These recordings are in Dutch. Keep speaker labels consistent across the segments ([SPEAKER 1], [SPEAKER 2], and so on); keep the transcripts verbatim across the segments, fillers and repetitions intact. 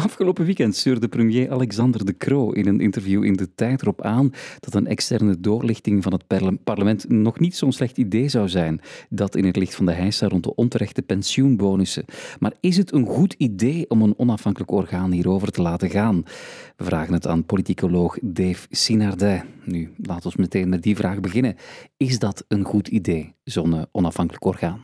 [SPEAKER 1] Afgelopen weekend stuurde premier Alexander De Croo in een interview in De Tijd erop aan dat een externe doorlichting van het parle- parlement nog niet zo'n slecht idee zou zijn. Dat in het licht van de heisa rond de onterechte pensioenbonussen. Maar is het een goed idee om een onafhankelijk orgaan hierover te laten gaan? We vragen het aan politicoloog Dave Sinardij. Nu, laten we meteen met die vraag beginnen. Is dat een goed idee, zo'n uh, onafhankelijk orgaan?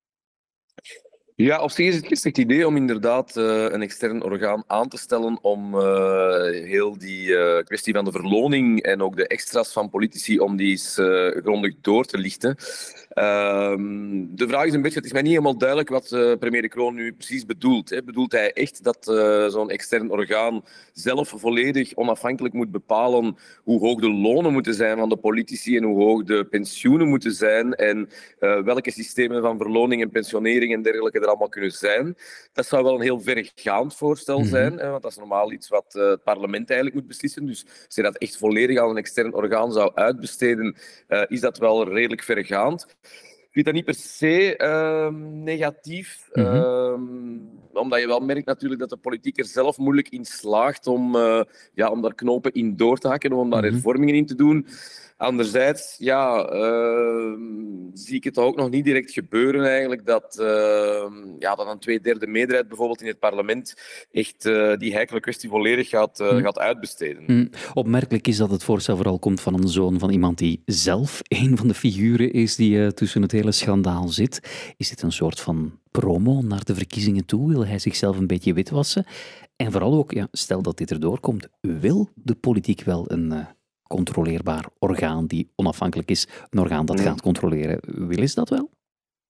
[SPEAKER 2] Ja, op zich is het geen slecht idee om inderdaad uh, een extern orgaan aan te stellen om uh, heel die uh, kwestie van de verloning en ook de extra's van politici, om die eens uh, grondig door te lichten. Uh, de vraag is een beetje, het is mij niet helemaal duidelijk wat uh, premier De Croo nu precies bedoelt. Hè. Bedoelt hij echt dat uh, zo'n extern orgaan zelf volledig onafhankelijk moet bepalen hoe hoog de lonen moeten zijn van de politici en hoe hoog de pensioenen moeten zijn en uh, welke systemen van verloning en pensionering en dergelijke er allemaal kunnen zijn? Dat zou wel een heel verregaand voorstel zijn, mm-hmm. hè, want dat is normaal iets wat uh, het parlement eigenlijk moet beslissen. Dus als je dat echt volledig aan een extern orgaan zou uitbesteden, uh, is dat wel redelijk verregaand. Ik vind dat niet per se uh, negatief, mm-hmm. uh, omdat je wel merkt natuurlijk dat de politiek er zelf moeilijk in slaagt om, uh, ja, om daar knopen in door te hakken, om daar mm-hmm. hervormingen in te doen. Anderzijds, ja, uh, zie ik het ook nog niet direct gebeuren eigenlijk dat, uh, ja, dat een tweederde meerderheid bijvoorbeeld in het parlement echt uh, die heikele kwestie volledig gaat, uh, mm. gaat uitbesteden.
[SPEAKER 1] Mm. Opmerkelijk is dat het voorstel vooral komt van een zoon van iemand die zelf een van de figuren is die uh, tussen het hele schandaal zit. Is dit een soort van promo naar de verkiezingen toe? Wil hij zichzelf een beetje witwassen? En vooral ook, ja, stel dat dit erdoor komt, wil de politiek wel een Uh, controleerbaar orgaan die onafhankelijk is, een orgaan dat gaat controleren. Wil is dat wel?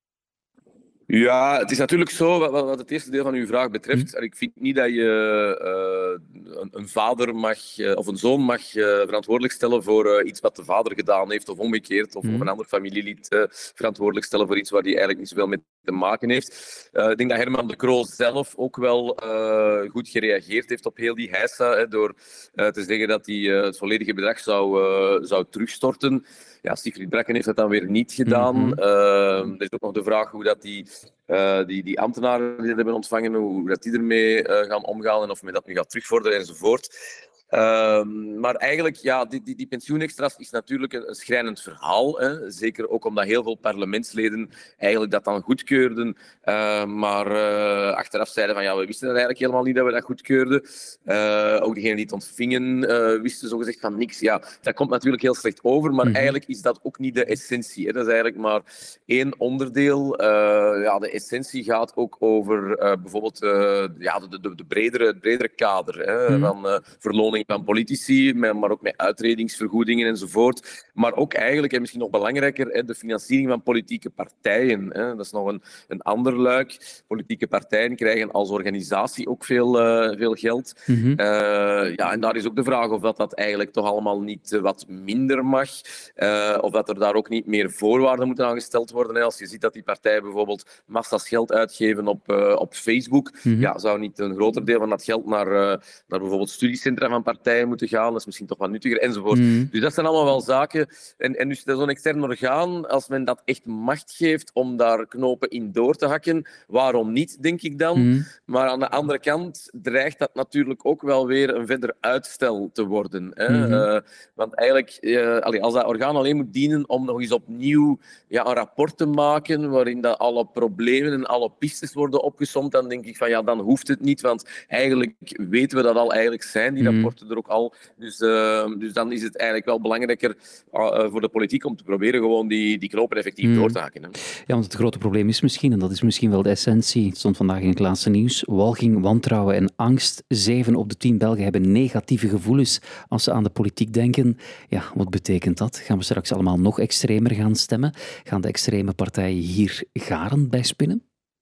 [SPEAKER 2] Ja, het is natuurlijk zo, wat, wat het eerste deel van uw vraag betreft. Mm. Ik vind niet dat je uh, een, een vader mag, uh, of een zoon mag uh, verantwoordelijk stellen voor uh, iets wat de vader gedaan heeft, of omgekeerd, of, mm. of een ander familielid uh, verantwoordelijk stellen voor iets waar hij eigenlijk niet zoveel mee te maken heeft. Uh, ik denk dat Herman De Croo zelf ook wel uh, goed gereageerd heeft op heel die heisa, hè, door uh, te zeggen dat hij uh, het volledige bedrag zou, uh, zou terugstorten. Ja, Siegfried Brakken heeft dat dan weer niet gedaan. Mm-hmm. Uh, er is ook nog de vraag hoe dat die, uh, die, die ambtenaren die dat hebben ontvangen, hoe dat die ermee uh, gaan omgaan en of men dat nu gaat terugvorderen enzovoort. Uh, maar eigenlijk, ja, die, die, die pensioenextra's is natuurlijk een, een schrijnend verhaal. Hè? Zeker ook omdat heel veel parlementsleden eigenlijk dat dan goedkeurden. Uh, maar uh, achteraf zeiden van, ja, we wisten dat eigenlijk helemaal niet dat we dat goedkeurden. Uh, ook degenen die het ontvingen uh, wisten zogezegd van niks. Ja, dat komt natuurlijk heel slecht over, maar mm-hmm. eigenlijk is dat ook niet de essentie. Hè? Dat is eigenlijk maar één onderdeel. Uh, ja, de essentie gaat ook over uh, bijvoorbeeld uh, ja, de, de, de bredere, het bredere kader, hè? Mm-hmm. van uh, verloning van politici, maar ook met uitredingsvergoedingen enzovoort. Maar ook eigenlijk, en misschien nog belangrijker, de financiering van politieke partijen. Dat is nog een, een ander luik. Politieke partijen krijgen als organisatie ook veel, uh, veel geld. Mm-hmm. Uh, ja, en daar is ook de vraag of dat, dat eigenlijk toch allemaal niet uh, wat minder mag. Uh, of dat er daar ook niet meer voorwaarden moeten aangesteld worden. Als je ziet dat die partijen bijvoorbeeld massa's geld uitgeven op, uh, op Facebook, mm-hmm. ja, zou niet een groter deel van dat geld naar, uh, naar bijvoorbeeld studiecentra van partijen moeten gaan, dat is misschien toch wat nuttiger, enzovoort. Mm. Dus dat zijn allemaal wel zaken. En, en dus zo'n extern orgaan, als men dat echt macht geeft om daar knopen in door te hakken, waarom niet, denk ik dan. Mm. Maar aan de andere kant dreigt dat natuurlijk ook wel weer een verder uitstel te worden. Hè? Mm-hmm. Uh, want eigenlijk, uh, als dat orgaan alleen moet dienen om nog eens opnieuw ja, een rapport te maken, waarin dat alle problemen en alle pistes worden opgesomd, dan denk ik van ja, dan hoeft het niet, want eigenlijk weten we dat al eigenlijk zijn, die rapporten mm. er ook al. Dus, uh, dus dan is het eigenlijk wel belangrijker uh, voor de politiek om te proberen gewoon die, die knopen effectief mm. door te hakken. Hè.
[SPEAKER 1] Ja, want het grote probleem is misschien, en dat is misschien wel de essentie, het stond vandaag in het laatste nieuws, walging, wantrouwen en angst. Zeven op de tien Belgen hebben negatieve gevoelens als ze aan de politiek denken. Ja, wat betekent dat? Gaan we straks allemaal nog extremer gaan stemmen? Gaan de extreme partijen hier garen bij spinnen?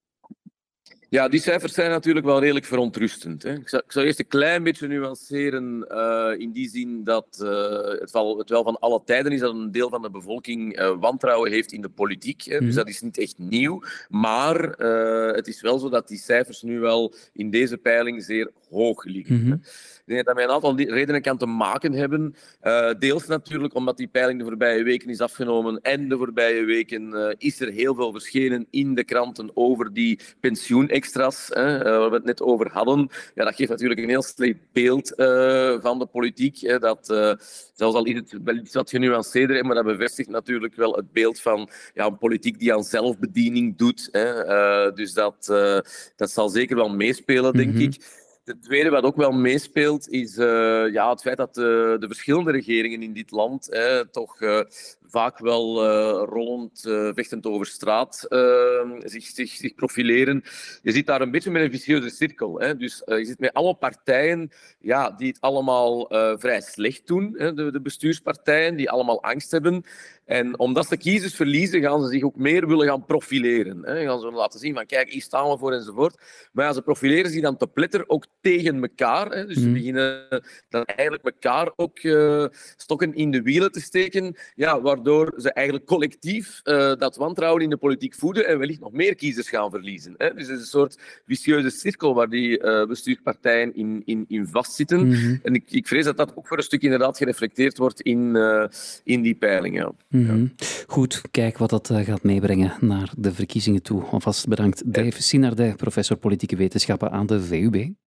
[SPEAKER 2] Ja, die cijfers zijn natuurlijk wel redelijk verontrustend. Hè. Ik, zou, ik zou eerst een klein beetje nuanceren uh, in die zin dat uh, het, wel, het wel van alle tijden is dat een deel van de bevolking uh, wantrouwen heeft in de politiek. Hè. Mm. Dus dat is niet echt nieuw. Maar uh, het is wel zo dat die cijfers nu wel in deze peiling zeer hoog liggen. Mm-hmm. Ik denk dat dat met een aantal redenen kan te maken hebben. Uh, deels natuurlijk omdat die peiling de voorbije weken is afgenomen en de voorbije weken uh, is er heel veel verschenen in de kranten over die pensioenextra's. extra's, hè, waar we het net over hadden. Ja, dat geeft natuurlijk een heel slecht beeld uh, van de politiek. Hè, dat, uh, zelfs al is het wel iets wat genuanceerder, maar dat bevestigt natuurlijk wel het beeld van ja, een politiek die aan zelfbediening doet. Hè. Uh, dus dat, uh, dat zal zeker wel meespelen, denk mm-hmm. ik. Het tweede wat ook wel meespeelt is uh, ja, het feit dat de, de verschillende regeringen in dit land hè, toch uh, vaak wel uh, rollend, uh, vechtend over straat uh, zich, zich, zich profileren. Je zit daar een beetje met een vicieuze cirkel. Hè. Dus uh, je zit met alle partijen ja, die het allemaal uh, vrij slecht doen, hè, de, de bestuurspartijen, die allemaal angst hebben. En omdat ze kiezers verliezen, gaan ze zich ook meer willen gaan profileren. Hè. Gaan ze laten zien van kijk, hier staan we voor enzovoort. Maar ja, ze profileren zich dan te pletter ook tegen elkaar. Hè. Dus ze beginnen dan eigenlijk elkaar ook uh, stokken in de wielen te steken. Ja, waardoor ze eigenlijk collectief uh, dat wantrouwen in de politiek voeden en wellicht nog meer kiezers gaan verliezen. Hè. Dus het is een soort vicieuze cirkel waar die uh, bestuurspartijen in, in, in vastzitten. Mm-hmm. En ik, ik vrees dat dat ook voor een stuk inderdaad gereflecteerd wordt in, uh, in die peilingen.
[SPEAKER 1] Mm-hmm. Ja. Goed, kijk wat dat uh, gaat meebrengen naar de verkiezingen toe. Alvast bedankt Dave Sinardij, professor politieke wetenschappen aan de V U B.